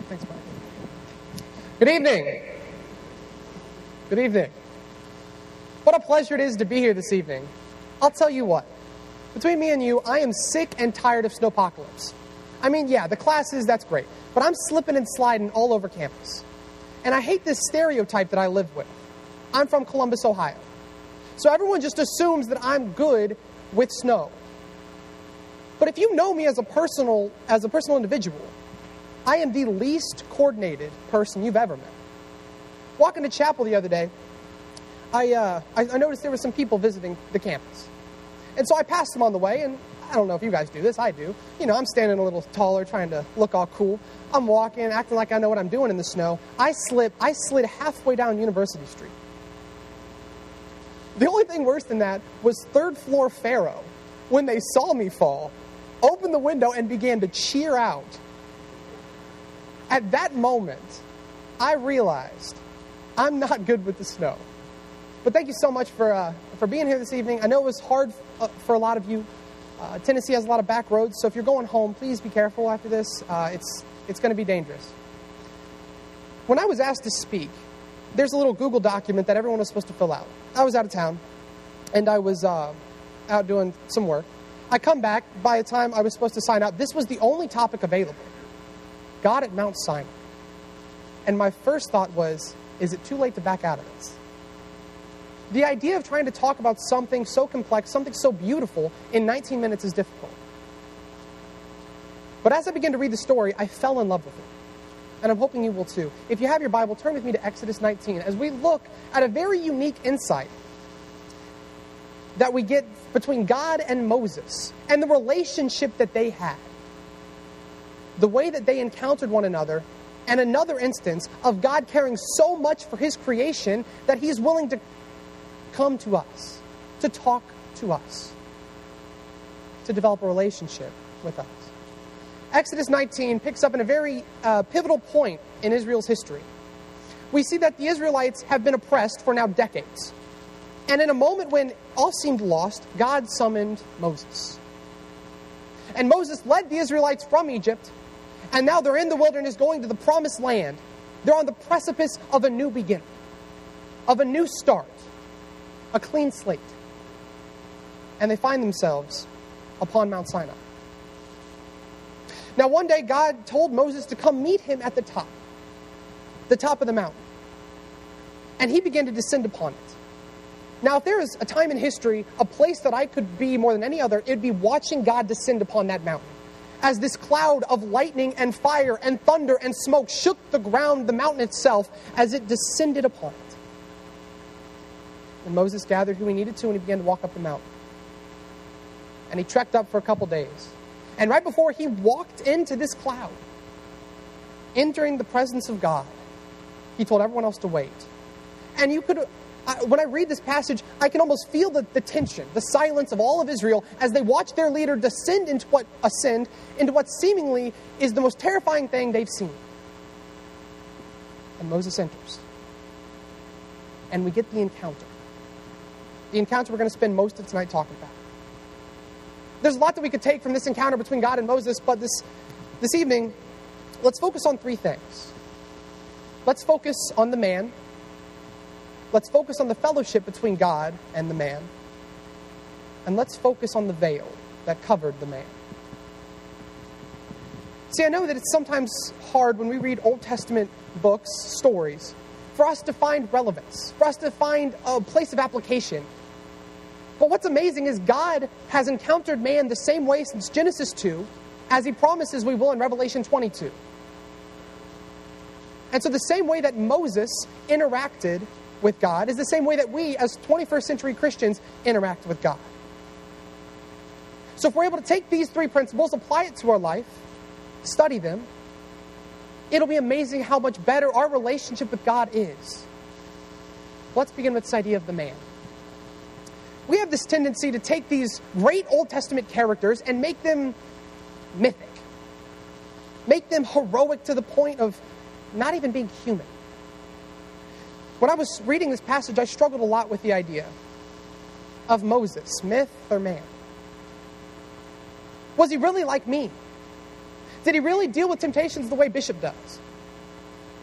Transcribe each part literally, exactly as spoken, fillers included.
Thanks, Mike. Good evening. Good evening. What a pleasure it is to be here this evening. I'll tell you what. Between me and you, I am sick and tired of snowpocalypse. I mean, yeah, the classes, that's great. But I'm slipping and sliding all over campus. And I hate this stereotype that I live with. I'm from Columbus, Ohio. So everyone just assumes that I'm good with snow. But if you know me as a personal, as a personal individual, I am the least coordinated person you've ever met. Walking to chapel the other day, I, uh, I, I noticed there were some people visiting the campus. And so I passed them on the way, and I don't know if you guys do this, I do. You know, I'm standing a little taller, trying to look all cool. I'm walking, acting like I know what I'm doing in the snow. I slip, I slid halfway down University Street. The only thing worse than that was third floor Pharaoh, when they saw me fall, opened the window and began to cheer out. At that moment, I realized I'm not good with the snow. But thank you so much for uh, for being here this evening. I know it was hard uh, for a lot of you. Uh, Tennessee has a lot of back roads, so if you're going home, please be careful after this. Uh, it's it's going to be dangerous. When I was asked to speak, there's a little Google document that everyone was supposed to fill out. I was out of town, and I was uh, out doing some work. I come back. By the time I was supposed to sign out, this was the only topic available. God at Mount Sinai. And my first thought was, is it too late to back out of this? The idea of trying to talk about something so complex, something so beautiful, in nineteen minutes is difficult. But as I began to read the story, I fell in love with it. And I'm hoping you will too. If you have your Bible, turn with me to Exodus nineteen as we look at a very unique insight that we get between God and Moses and the relationship that they had. The way that they encountered one another, and another instance of God caring so much for his creation that he is willing to come to us, to talk to us, to develop a relationship with us. Exodus nineteen picks up in a very uh, pivotal point in Israel's history. We see that the Israelites have been oppressed for now decades. And in a moment when all seemed lost, God summoned Moses. And Moses led the Israelites from Egypt, and now they're in the wilderness going to the promised land. They're on the precipice of a new beginning, of a new start, a clean slate. And they find themselves upon Mount Sinai. Now one day God told Moses to come meet him at the top, the top of the mountain. And he began to descend upon it. Now if there is a time in history, a place that I could be more than any other, it would be watching God descend upon that mountain. As this cloud of lightning and fire and thunder and smoke shook the ground, the mountain itself, as it descended upon it. And Moses gathered who he needed to, and he began to walk up the mountain. And he trekked up for a couple days. And right before he walked into this cloud, entering the presence of God, he told everyone else to wait. And you could... I, when I read this passage, I can almost feel the, the tension, the silence of all of Israel as they watch their leader descend into what ascend into what seemingly is the most terrifying thing they've seen. And Moses enters. And we get the encounter. The encounter we're going to spend most of tonight talking about. There's a lot that we could take from this encounter between God and Moses, but this, this evening, let's focus on three things. Let's focus on the man. Let's focus on the fellowship between God and the man. And let's focus on the veil that covered the man. See, I know that it's sometimes hard when we read Old Testament books, stories, for us to find relevance, for us to find a place of application. But what's amazing is God has encountered man the same way since Genesis two, as he promises we will in Revelation twenty-two. And so the same way that Moses interacted with God is the same way that we, as twenty-first century Christians, interact with God. So if we're able to take these three principles, apply it to our life, study them, it'll be amazing how much better our relationship with God is. Let's begin with this idea of the man. We have this tendency to take these great Old Testament characters and make them mythic. Make them heroic to the point of not even being human. When I was reading this passage, I struggled a lot with the idea of Moses, myth or man. Was he really like me? Did he really deal with temptations the way Bishop does?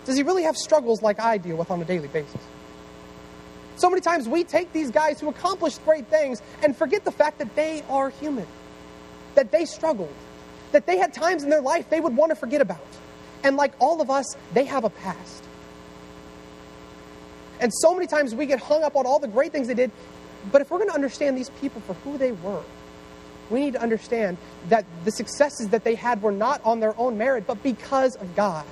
Does he really have struggles like I deal with on a daily basis? So many times we take these guys who accomplished great things and forget the fact that they are human, that they struggled, that they had times in their life they would want to forget about. And like all of us, they have a past. And so many times we get hung up on all the great things they did, but if we're going to understand these people for who they were, we need to understand that the successes that they had were not on their own merit, but because of God.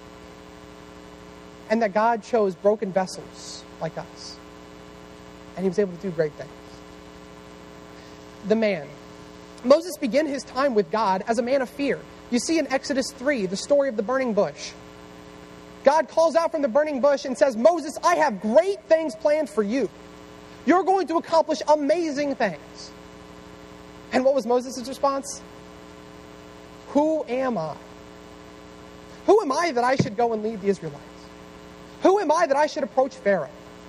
And that God chose broken vessels like us. And he was able to do great things. The man. Moses began his time with God as a man of fear. You see in Exodus three, the story of the burning bush. God calls out from the burning bush and says, Moses, I have great things planned for you. You're going to accomplish amazing things. And what was Moses' response? Who am I? Who am I that I should go and lead the Israelites? Who am I that I should approach Pharaoh?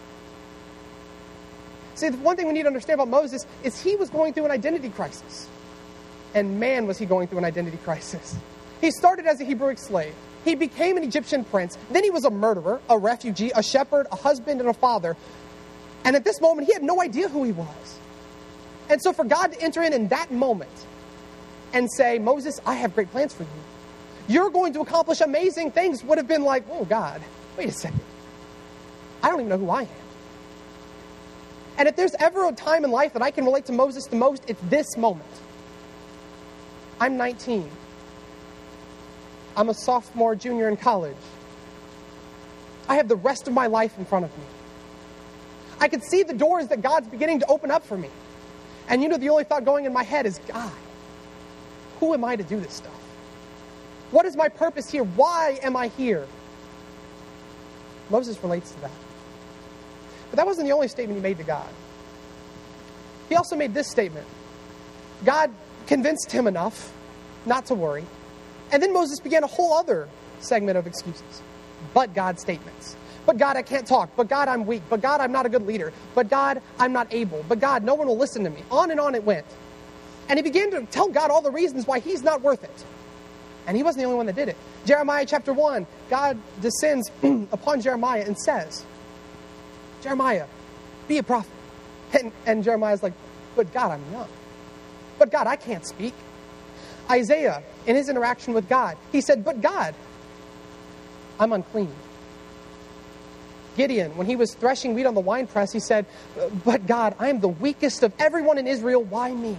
See, the one thing we need to understand about Moses is he was going through an identity crisis. And man, was he going through an identity crisis. He started as a Hebrew slave. He became an Egyptian prince. Then he was a murderer, a refugee, a shepherd, a husband, and a father. And at this moment, he had no idea who he was. And so for God to enter in in that moment and say, Moses, I have great plans for you. You're going to accomplish amazing things would have been like, oh, God, wait a second. I don't even know who I am. And if there's ever a time in life that I can relate to Moses the most, it's this moment. I'm nineteen. I'm a sophomore, junior in college. I have the rest of my life in front of me. I can see the doors that God's beginning to open up for me. And you know, the only thought going in my head is, God, who am I to do this stuff? What is my purpose here? Why am I here? Moses relates to that. But that wasn't the only statement he made to God. He also made this statement. God convinced him enough not to worry. And then Moses began a whole other segment of excuses. But God statements. But God, I can't talk. But God, I'm weak. But God, I'm not a good leader. But God, I'm not able. But God, no one will listen to me. On and on it went. And he began to tell God all the reasons why he's not worth it. And he wasn't the only one that did it. Jeremiah chapter one, God descends upon Jeremiah and says, Jeremiah, be a prophet. And, and Jeremiah's like, but God, I'm young. But God, I can't speak. Isaiah, in his interaction with God, he said, but God, I'm unclean. Gideon, when he was threshing wheat on the winepress, he said, but God, I am the weakest of everyone in Israel. Why me?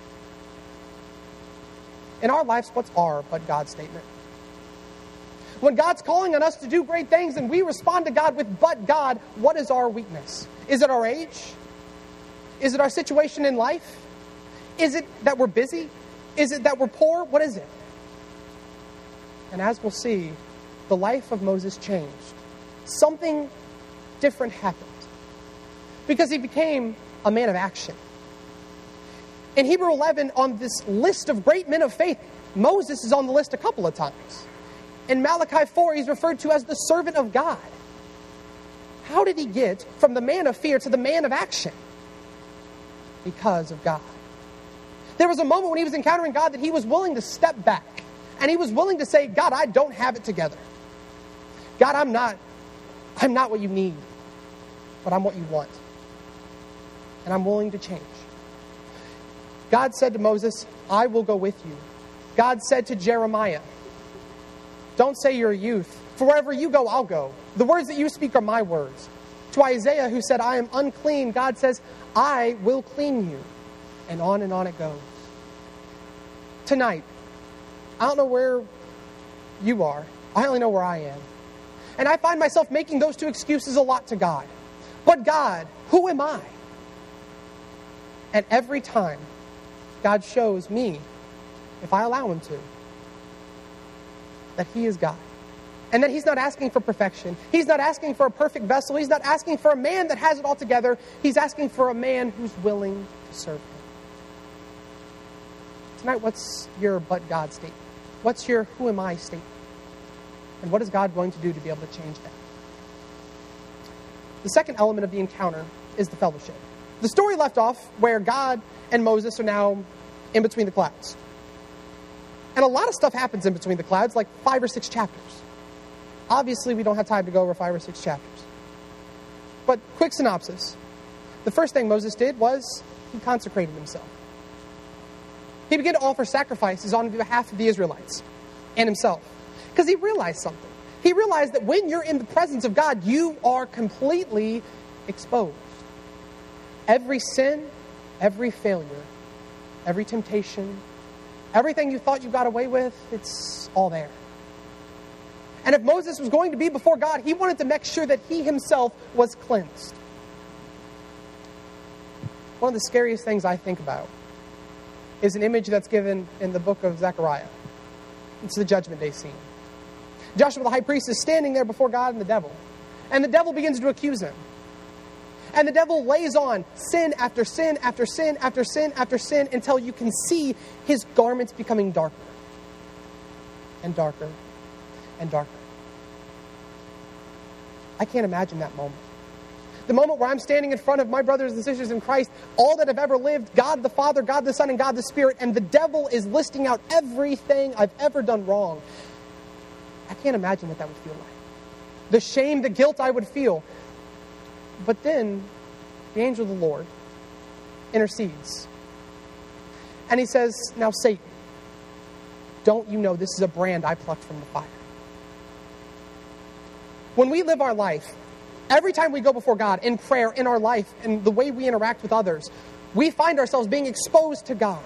In our lives, what's our but God statement? When God's calling on us to do great things and we respond to God with but God, what is our weakness? Is it our age? Is it our situation in life? Is it that we're busy? Is it that we're poor? What is it? And as we'll see, the life of Moses changed. Something different happened. Because he became a man of action. In Hebrew eleven, on this list of great men of faith, Moses is on the list a couple of times. In Malachi four, he's referred to as the servant of God. How did he get from the man of fear to the man of action? Because of God. There was a moment when he was encountering God that he was willing to step back. And he was willing to say, God, I don't have it together. God, I'm not, I'm not what you need. But I'm what you want. And I'm willing to change. God said to Moses, I will go with you. God said to Jeremiah, don't say you're a youth. For wherever you go, I'll go. The words that you speak are my words. To Isaiah, who said, I am unclean, God says, I will clean you. And on and on it goes. Tonight, I don't know where you are. I only know where I am. And I find myself making those two excuses a lot to God. But God, who am I? And every time, God shows me, if I allow him to, that he is God. And that he's not asking for perfection. He's not asking for a perfect vessel. He's not asking for a man that has it all together. He's asking for a man who's willing to serve him. Tonight, what's your but God statement? What's your who am I statement? And what is God going to do to be able to change that? The second element of the encounter is the fellowship. The story left off where God and Moses are now in between the clouds. And a lot of stuff happens in between the clouds, like five or six chapters. Obviously, we don't have time to go over five or six chapters. But quick synopsis. The first thing Moses did was he consecrated himself. He began to offer sacrifices on behalf of the Israelites and himself. Because he realized something. He realized that when you're in the presence of God, you are completely exposed. Every sin, every failure, every temptation, everything you thought you got away with, it's all there. And if Moses was going to be before God, he wanted to make sure that he himself was cleansed. One of the scariest things I think about is an image that's given in the book of Zechariah. It's the judgment day scene. Joshua the high priest is standing there before God and the devil. And the devil begins to accuse him. And the devil lays on sin after sin after sin after sin after sin until you can see his garments becoming darker and darker and darker. I can't imagine that moment. The moment where I'm standing in front of my brothers and sisters in Christ, all that have ever lived, God the Father, God the Son, and God the Spirit, and the devil is listing out everything I've ever done wrong. I can't imagine what that would feel like. The shame, the guilt I would feel. But then, the angel of the Lord intercedes. And he says, now Satan, don't you know this is a brand I plucked from the fire? When we live our life, every time we go before God in prayer, in our life, and the way we interact with others, we find ourselves being exposed to God.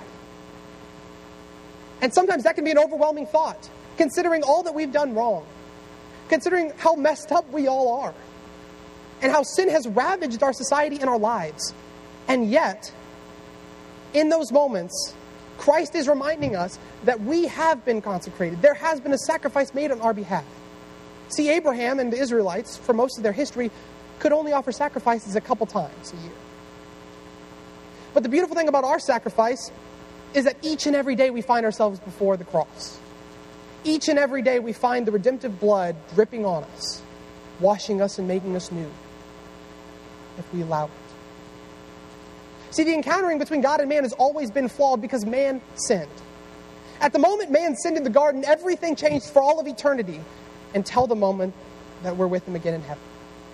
And sometimes that can be an overwhelming thought, considering all that we've done wrong, considering how messed up we all are, and how sin has ravaged our society and our lives. And yet, in those moments, Christ is reminding us that we have been consecrated. There has been a sacrifice made on our behalf. See, Abraham and the Israelites, for most of their history, could only offer sacrifices a couple times a year. But the beautiful thing about our sacrifice is that each and every day we find ourselves before the cross. Each and every day we find the redemptive blood dripping on us, washing us and making us new, if we allow it. See, the encountering between God and man has always been flawed because man sinned. At the moment man sinned in the garden, everything changed for all of eternity, until the moment that we're with him again in heaven.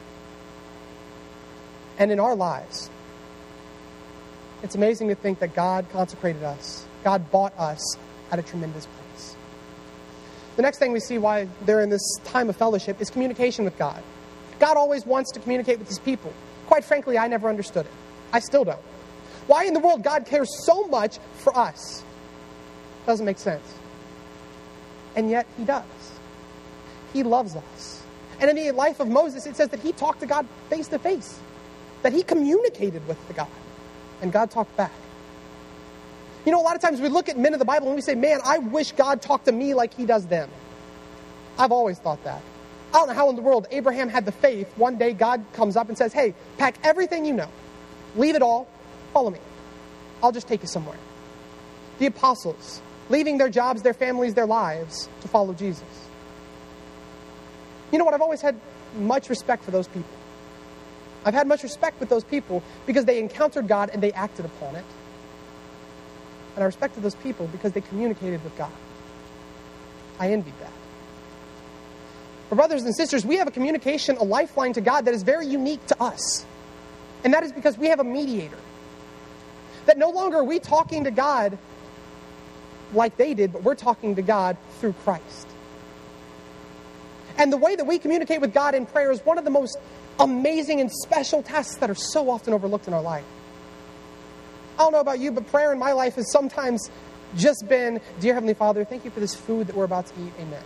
And in our lives, it's amazing to think that God consecrated us. God bought us at a tremendous price. The next thing we see why they're in this time of fellowship is communication with God. God always wants to communicate with his people. Quite frankly, I never understood it. I still don't. Why in the world God cares so much for us? Doesn't make sense. And yet he does. He loves us. And in the life of Moses, it says that he talked to God face to face. That he communicated with the God. And God talked back. You know, a lot of times we look at men of the Bible and we say, man, I wish God talked to me like he does them. I've always thought that. I don't know how in the world Abraham had the faith. One day God comes up and says, hey, pack everything you know. Leave it all. Follow me. I'll just take you somewhere. The apostles, leaving their jobs, their families, their lives to follow Jesus. You know what? I've always had much respect for those people. I've had much respect with those people because they encountered God and they acted upon it. And I respected those people because they communicated with God. I envied that. But brothers and sisters, we have a communication, a lifeline to God that is very unique to us. And that is because we have a mediator. That no longer are we talking to God like they did, but we're talking to God through Christ. And the way that we communicate with God in prayer is one of the most amazing and special tasks that are so often overlooked in our life. I don't know about you, but prayer in my life has sometimes just been, Dear Heavenly Father, thank you for this food that we're about to eat. Amen.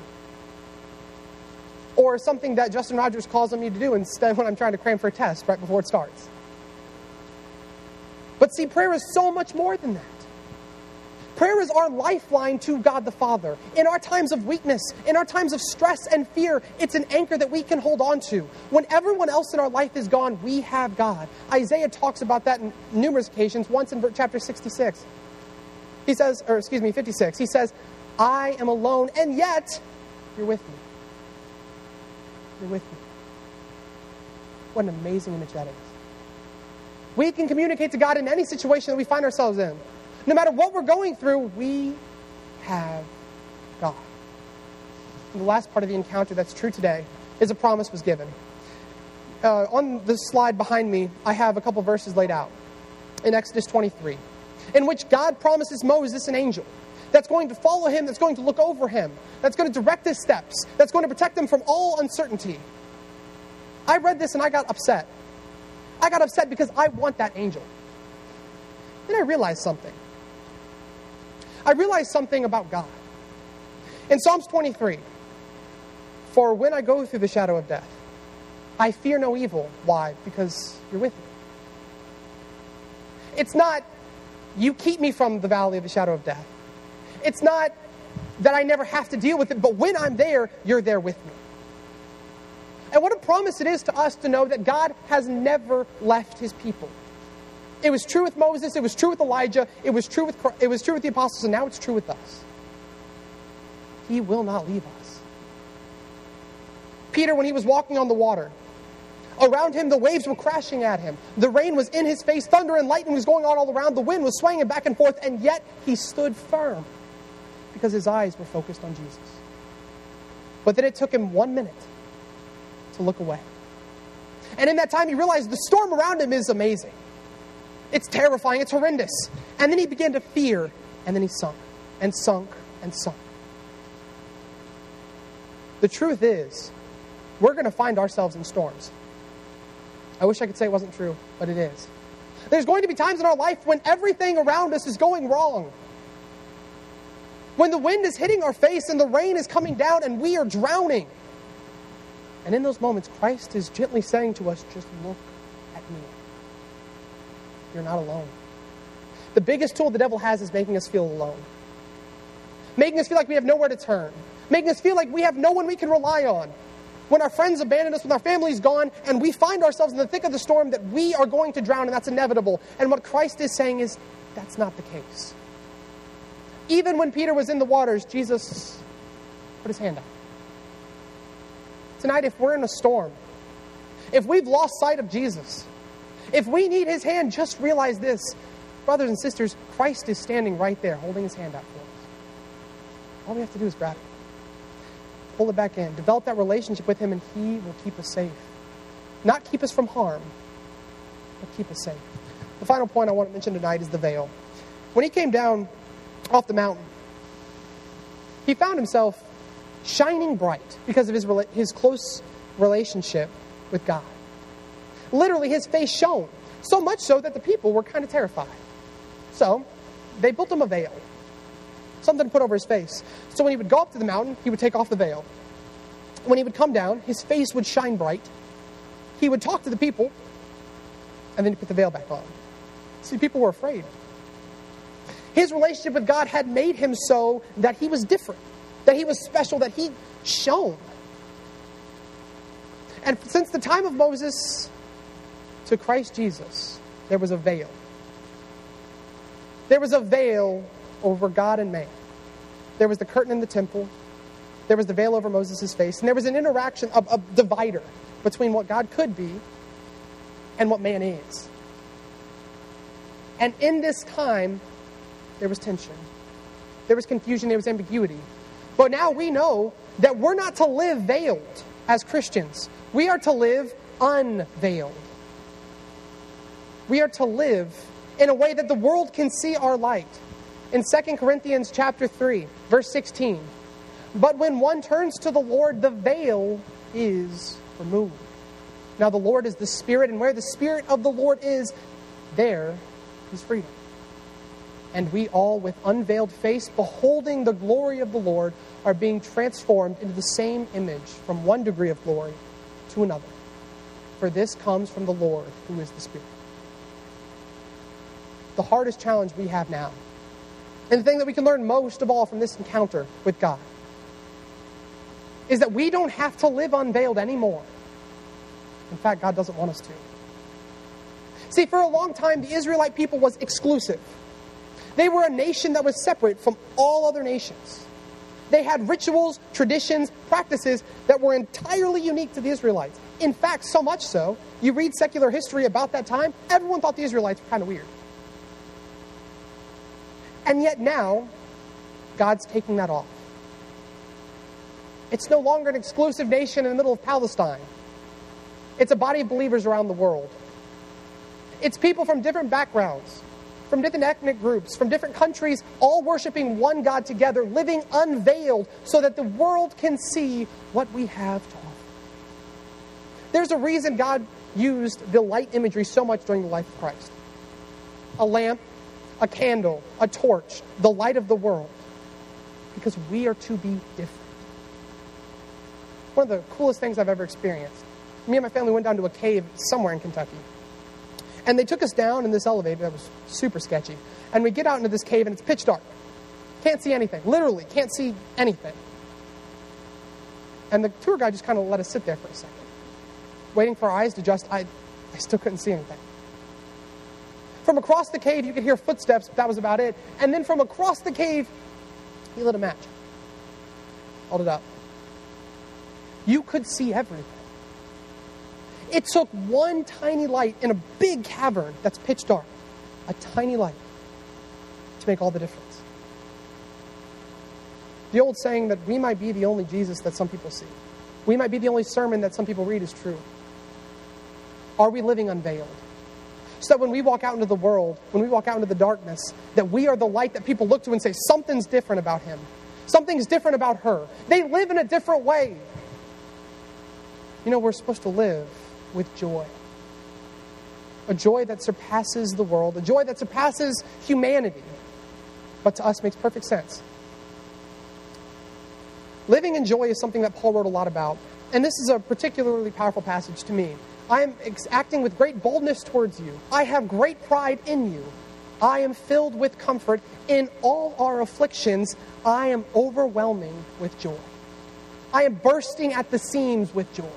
Or something that Justin Rogers calls on me to do instead when I'm trying to cram for a test right before it starts. But see, prayer is so much more than that. Prayer is our lifeline to God the Father. In our times of weakness, in our times of stress and fear, it's an anchor that we can hold on to. When everyone else in our life is gone, we have God. Isaiah talks about that in numerous occasions, once in chapter sixty-six. He says, or excuse me, fifty-six. He says, I am alone, and yet you're with me. You're with me. What an amazing image that is. We can communicate to God in any situation that we find ourselves in. No matter what we're going through, we have God. the last part of the encounter that's true today, is a promise was given. Uh, on the slide behind me, I have a couple verses laid out in Exodus twenty-three, in which God promises Moses an angel that's going to follow him, that's going to look over him, that's going to direct his steps, that's going to protect him from all uncertainty. I read this and I got upset. I got upset because I want that angel. Then I realized something. I realized something about God. In Psalms twenty-three, for when I go through the shadow of death, I fear no evil. Why? Because you're with me. It's not, you keep me from the valley of the shadow of death. It's not that I never have to deal with it, but when I'm there, you're there with me. And what a promise it is to us to know that God has never left his people. It was true with Moses, it was true with Elijah, it was true with it was true with the apostles, and now it's true with us. He will not leave us. Peter, when he was walking on the water, around him the waves were crashing at him. The rain was in his face, thunder and lightning was going on all around, the wind was swaying him back and forth, and yet he stood firm because his eyes were focused on Jesus. But then it took him one minute to look away. And in that time he realized the storm around him is amazing. It's terrifying, it's horrendous. And then he began to fear, and then he sunk, and sunk, and sunk. The truth is, we're going to find ourselves in storms. I wish I could say it wasn't true, but it is. There's going to be times in our life when everything around us is going wrong. When the wind is hitting our face and the rain is coming down and we are drowning. And in those moments, Christ is gently saying to us, just look at me. You're not alone. The biggest tool the devil has is making us feel alone. Making us feel like we have nowhere to turn. Making us feel like we have no one we can rely on. When our friends abandon us, when our family's gone, and we find ourselves in the thick of the storm that we are going to drown, and that's inevitable. And what Christ is saying is, that's not the case. Even when Peter was in the waters, Jesus put his hand out. Tonight, if we're in a storm, if we've lost sight of Jesus, if we need his hand, just realize this. Brothers and sisters, Christ is standing right there, holding his hand out for us. All we have to do is grab it. Pull it back in. Develop that relationship with him, and he will keep us safe. Not keep us from harm, but keep us safe. The final point I want to mention tonight is the veil. When he came down off the mountain, he found himself shining bright because of his, his close relationship with God. Literally, his face shone, so much so that the people were kind of terrified. So, they built him a veil, something to put over his face. So when he would go up to the mountain, he would take off the veil. When he would come down, his face would shine bright. He would talk to the people, and then he'd put the veil back on. See, people were afraid. His relationship with God had made him so that he was different, that he was special, that he shone. And since the time of Moses to Christ Jesus, there was a veil. There was a veil over God and man. There was the curtain in the temple. There was the veil over Moses' face. And there was an interaction, a, a divider between what God could be and what man is. And in this time, there was tension. There was confusion. There was ambiguity. But now we know that we're not to live veiled as Christians. We are to live unveiled. We are to live in a way that the world can see our light. In Second Corinthians chapter three, verse sixteen, but when one turns to the Lord, the veil is removed. Now the Lord is the Spirit, and where the Spirit of the Lord is, there is freedom. And we all, with unveiled face, beholding the glory of the Lord, are being transformed into the same image from one degree of glory to another. For this comes from the Lord, who is the Spirit. The hardest challenge we have now, and the thing that we can learn most of all from this encounter with God, is that we don't have to live unveiled anymore. In fact, God doesn't want us to. See, for a long time, the Israelite people was exclusive. They were a nation that was separate from all other nations. They had rituals, traditions, practices that were entirely unique to the Israelites. In fact, so much so, you read secular history about that time, everyone thought the Israelites were kind of weird. And yet now, God's taking that off. It's no longer an exclusive nation in the middle of Palestine. It's a body of believers around the world. It's people from different backgrounds, from different ethnic groups, from different countries, all worshiping one God together, living unveiled so that the world can see what we have to offer. There's a reason God used the light imagery so much during the life of Christ. A lamp, a candle, a torch, the light of the world. Because we are to be different. One of the coolest things I've ever experienced. Me and my family went down to a cave somewhere in Kentucky. And they took us down in this elevator that was super sketchy. And we get out into this cave and it's pitch dark. Can't see anything. Literally, can't see anything. And the tour guide just kind of let us sit there for a second. Waiting for our eyes to adjust, I, I still couldn't see anything. From across the cave, you could hear footsteps, but that was about it. And then from across the cave, he lit a match. Hold it up. You could see everything. It took one tiny light in a big cavern that's pitch dark, a tiny light, to make all the difference. The old saying that we might be the only Jesus that some people see. We might be the only sermon that some people read is true. Are we living unveiled? So that when we walk out into the world, when we walk out into the darkness, that we are the light that people look to and say, something's different about him. Something's different about her. They live in a different way. You know, we're supposed to live with joy. A joy that surpasses the world. A joy that surpasses humanity. But to us makes perfect sense. Living in joy is something that Paul wrote a lot about. And this is a particularly powerful passage to me. I am ex- acting with great boldness towards you. I have great pride in you. I am filled with comfort. In all our afflictions, I am overwhelming with joy. I am bursting at the seams with joy.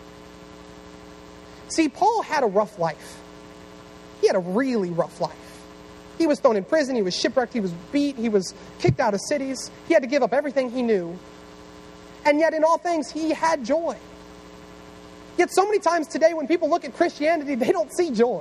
See, Paul had a rough life. He had a really rough life. He was thrown in prison. He was shipwrecked. He was beat. He was kicked out of cities. He had to give up everything he knew. And yet in all things, he had joy. Yet so many times today when people look at Christianity, they don't see joy.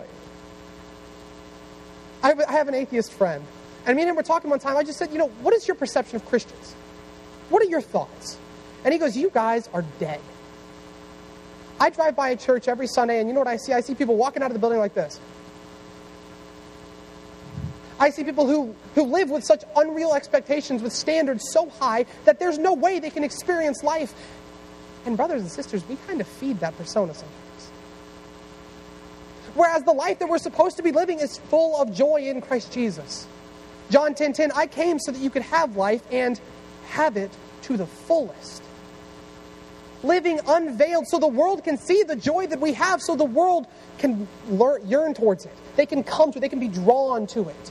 I have, I have an atheist friend. And me and him were talking one time. I just said, you know, what is your perception of Christians? What are your thoughts? And he goes, you guys are dead. I drive by a church every Sunday, and you know what I see? I see people walking out of the building like this. I see people who, who live with such unreal expectations, with standards so high that there's no way they can experience life. And brothers and sisters, we kind of feed that persona sometimes. Whereas the life that we're supposed to be living is full of joy in Christ Jesus. John ten ten, I came so that you could have life and have it to the fullest. Living unveiled so the world can see the joy that we have, so the world can learn, yearn towards it. They can come to it. They can be drawn to it.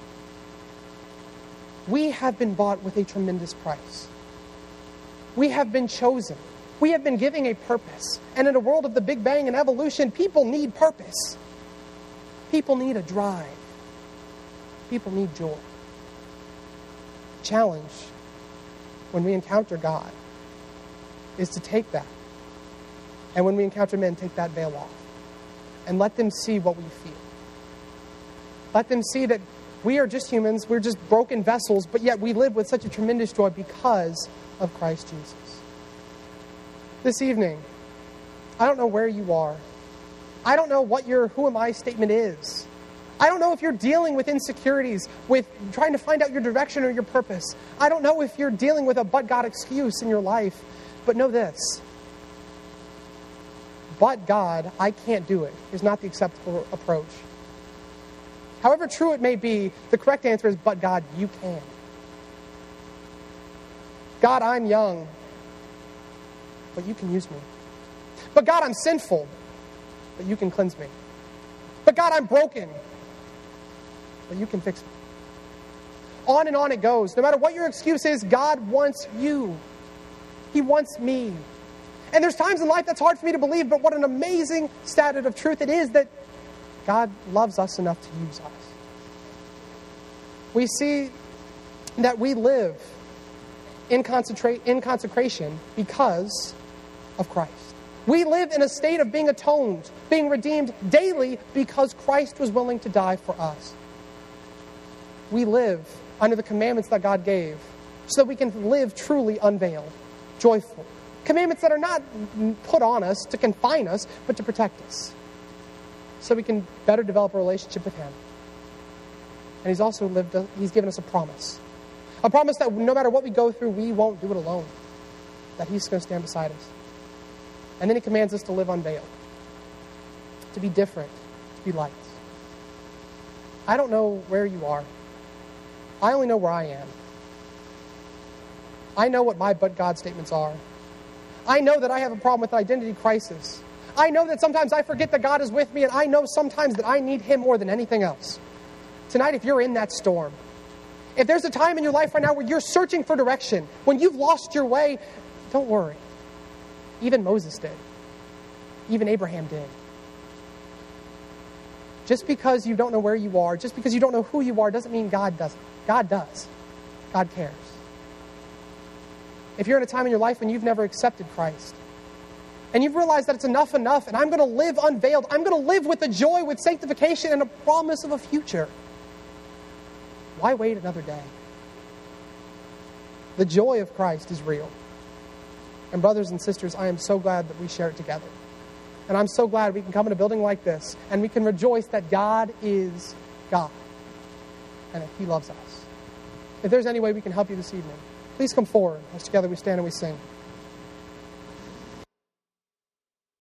We have been bought with a tremendous price. We have been chosen. We have been given a purpose. And in a world of the Big Bang and evolution, people need purpose. People need a drive. People need joy. Challenge when we encounter God is to take that. And when we encounter men, take that veil off. And let them see what we feel. Let them see that we are just humans, we're just broken vessels, but yet we live with such a tremendous joy because of Christ Jesus. This evening, I don't know where you are. I don't know what your who am I statement is. I don't know if you're dealing with insecurities, with trying to find out your direction or your purpose. I don't know if you're dealing with a but God excuse in your life. But know this. But God, I can't do it, is not the acceptable approach. However true it may be, the correct answer is, but God, you can. God, I'm young, but you can use me. But God, I'm sinful, but you can cleanse me. But God, I'm broken, but you can fix me. On and on it goes. No matter what your excuse is, God wants you. He wants me. And there's times in life that's hard for me to believe, but what an amazing statement of truth it is that God loves us enough to use us. We see that we live in, concentrate, in consecration because of Christ. We live in a state of being atoned, being redeemed daily because Christ was willing to die for us. We live under the commandments that God gave so that we can live truly unveiled. joyful. Commandments that are not put on us to confine us, but to protect us, so we can better develop a relationship with Him. And He's also lived, a, He's given us a promise. A promise that no matter what we go through, we won't do it alone. That He's going to stand beside us. And then He commands us to live unveiled. To be different. To be light. I don't know where you are. I only know where I am. I know what my but God statements are. I know that I have a problem with identity crisis. I know that sometimes I forget that God is with me, and I know sometimes that I need Him more than anything else. Tonight, if you're in that storm, if there's a time in your life right now where you're searching for direction, when you've lost your way, don't worry. Even Moses did. Even Abraham did. Just because you don't know where you are, just because you don't know who you are, doesn't mean God doesn't. God does. God cares. If you're in a time in your life when you've never accepted Christ, and you've realized that it's enough enough, and I'm going to live unveiled, I'm going to live with a joy, with sanctification, and a promise of a future, why wait another day? The joy of Christ is real. And brothers and sisters, I am so glad that we share it together. And I'm so glad we can come in a building like this, and we can rejoice that God is God, and that He loves us. If there's any way we can help you this evening, please come forward as together we stand and we sing.